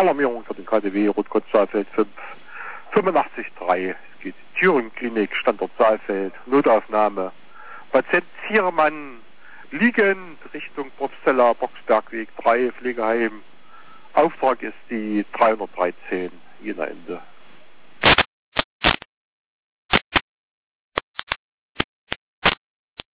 Alarmierung für den KTW Rotgott-Saalfeld 5 85.3. Es geht Thüringen-Klinik, Standort Saalfeld, Notaufnahme. Patient Ziermann liegend Richtung Propsteller, Boxbergweg 3, Pflegeheim. Auftrag ist die 313, Jena Ende.